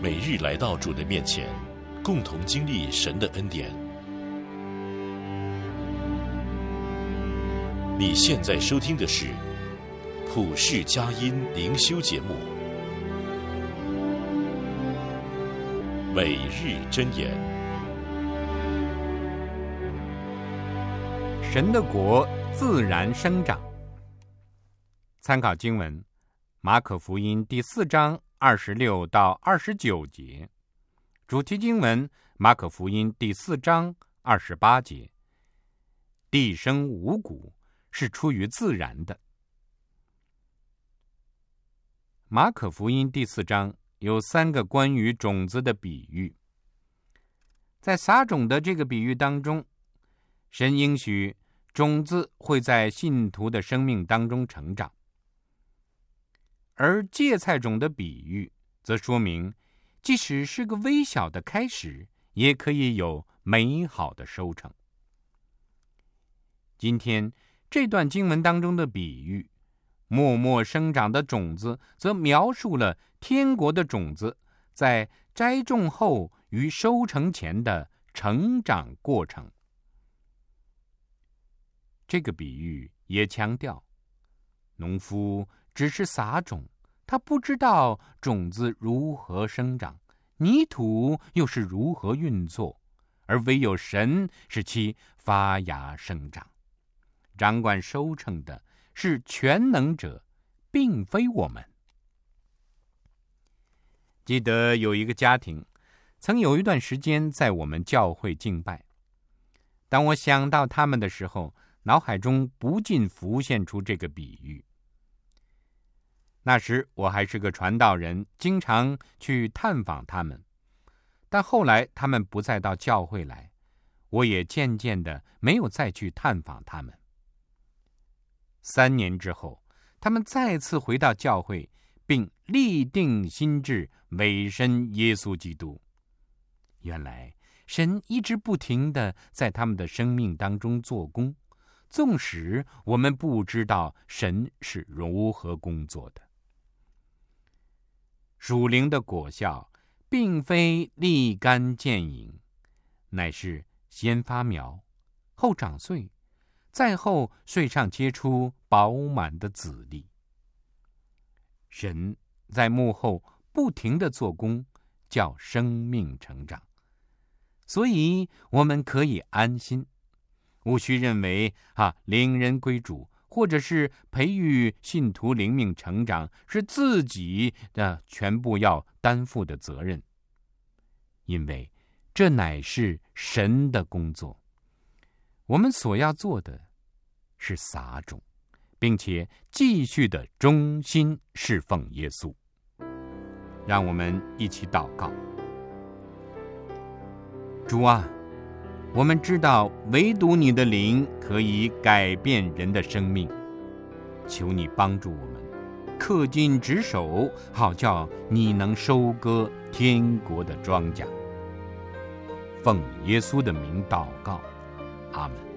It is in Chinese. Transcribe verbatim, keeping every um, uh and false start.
每日来到主的面前，共同经历神的恩典。你现在收听的是普世佳音灵修节目，每日箴言。 神的国自然生长。参考经文：马可福音第四章二十六到二十九节，主题经文：马可福音第四章二十八节。地生五谷，是出于自然的。马可福音第四章有三个关于种子的比喻。在撒种的这个比喻当中，神应许种子会在信徒的生命当中成长。而芥菜种的比喻则说明，即使是个微小的开始，也可以有美好的收成。今天这段经文当中的比喻，默默生长的种子，则描述了天国的种子在栽种后与收成前的成长过程。这个比喻也强调，农夫只是撒种，他不知道种子如何生长，泥土又是如何运作，而唯有神使其发芽生长。掌管收成的是全能者，并非我们。记得有一个家庭，曾有一段时间在我们教会敬拜。当我想到他们的时候，脑海中不禁浮现出这个比喻。那时我还是个传道人，经常去探访他们，但后来他们不再到教会来，我也渐渐的没有再去探访他们。三年之后，他们再次回到教会，并立定心志委身耶稣基督。原来神一直不停的在他们的生命当中做工，纵使我们不知道神是如何工作的。属灵的果效并非立竿见影，乃是先发苗，后长穗，再后穗上结出饱满的籽粒。神在幕后不停地做工，叫生命成长，所以我们可以安心，无需认为啊，领人归主或者是培育信徒灵命成长是自己的全部要担负的责任，因为这乃是神的工作。我们所要做的是撒种，并且继续的忠心侍奉耶稣。让我们一起祷告。主啊，我们知道唯独你的灵可以改变人的生命，求你帮助我们恪尽职守，好叫你能收割天国的庄稼。奉耶稣的名祷告，阿们。